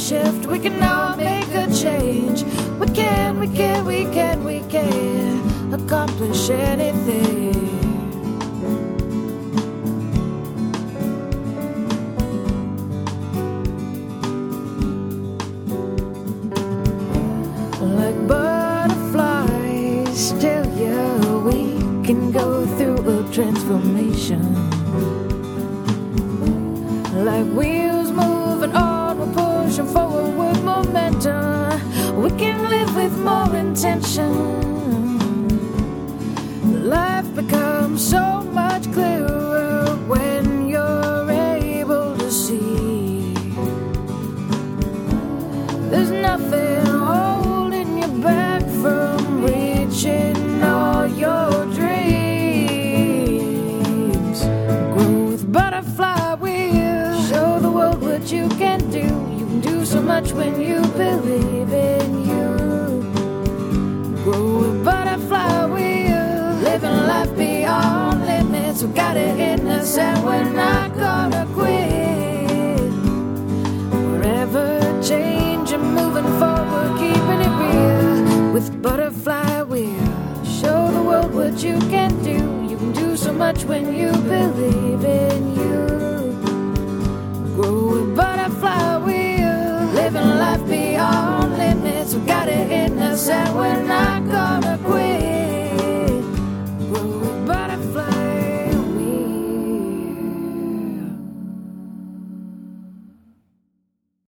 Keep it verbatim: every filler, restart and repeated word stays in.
shift. We can all make a change. We can, we can, we can, we can accomplish anything. Like butterflies, tell you we can go through a transformation. Like wheels moving on, we're pushing forward with momentum. We can live with more intention. Life becomes so much clearer when you're able to see. There's nothing holding you back from reaching all your dreams. Grow with butterfly wheels. Show the world what you can do. You can do so much when you believe in you. Grow with butterfly wheels. Living life beyond limits. We got it in us and we're not gonna quit. Wherever changing, moving forward, keeping it real. With butterfly wheels. Show the world what you can do. You can do so much when you believe in you. Grow with butterfly wheels. Living life beyond limits. We got it in us and we're not